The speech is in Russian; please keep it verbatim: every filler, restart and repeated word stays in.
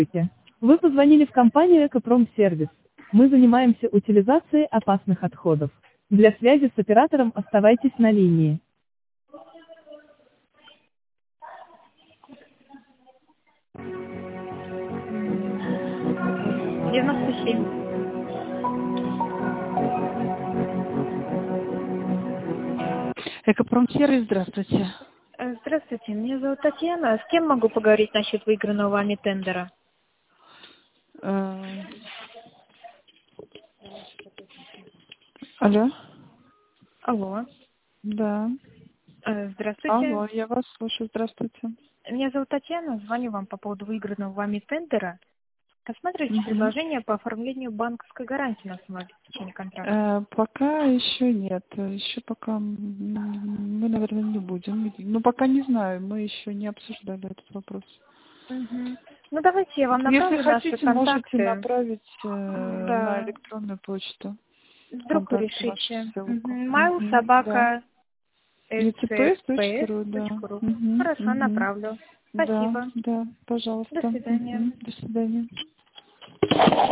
Вы позвонили в компанию «Экопромсервис». Мы занимаемся утилизацией опасных отходов. Для связи с оператором оставайтесь на линии. девяносто семь. Экопромсервис, здравствуйте. Э, Здравствуйте, меня зовут Татьяна. С кем могу поговорить насчет выигранного вами тендера? Э, Алло? Алло. Да. Э, Здравствуйте. Алло, я вас слушаю, здравствуйте. Меня зовут Татьяна. Звоню вам по поводу выигранного вами тендера. Рассматривайте Мгм. предложение по оформлению банковской гарантии на основе обеспечения контракта. Э, пока еще нет, еще пока м, мы, наверное, не будем. Ну, пока не знаю, мы еще не обсуждали этот вопрос. Мгм. Ну давайте я вам Если направлю наши хотите, можете контакты. направить э, на Да. электронную почту Вдруг вы контакты вашу решите. ссылку. Майл Мгм, да. собака ecps точка ру, да. scps.ru. Мгм, Хорошо, мгм. направлю. Да, Спасибо. да, До пожалуйста. свидания. Мгм. До свидания.